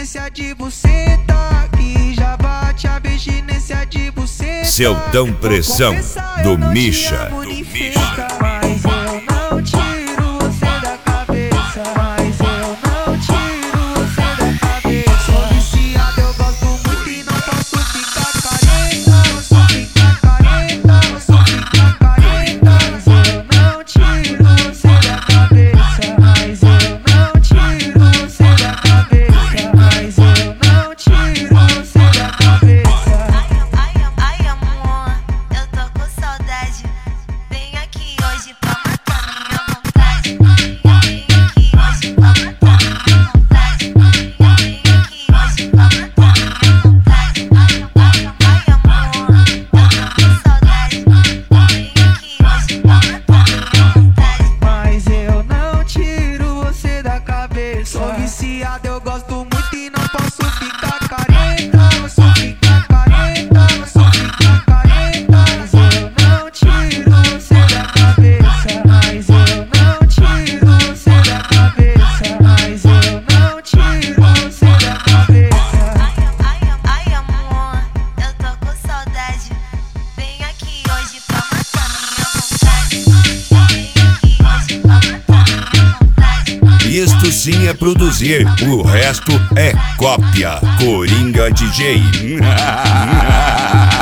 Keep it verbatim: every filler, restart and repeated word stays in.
abstinência de buceta, que já bate a abstinência de buceta. Seldão Pressão, do Misha. Do Misha. Mas eu não tiro você da cabeça. Mas eu não tiro você da cabeça. Sou viciado, eu gosto muito e não posso ficar careta. Eu sou ficar careta, eu sou ficar careta. Mas eu não tiro você da cabeça. Mas eu não tiro você da cabeça. Mas eu não tiro você da cabeça. Ai, ai, ai, amor, eu tô com saudade. Vem aqui hoje pra matar minha vontade. Vem aqui hoje pra matar minha vontade. Vem aqui hoje pra matar minha vontade. Ai, ai, amor, eu tô com saudade. Vem aqui hoje pra matar minha vontade. Mas eu não tiro você da cabeça. Sou viciado, eu gosto muito e não posso ficar careta. Eu sou ficar careta, eu sou ficar careta. Mas eu não tiro você da cabeça. Mas eu não tiro você da cabeça. Mas eu não tiro você da cabeça. Ai, ai, ai, amor, eu tô com saudade. Vem aqui hoje pra matar minha vontade. Vem aqui hoje pra matar minha vontade. Isto sim é produzir, o resto é cópia. Coringa D J.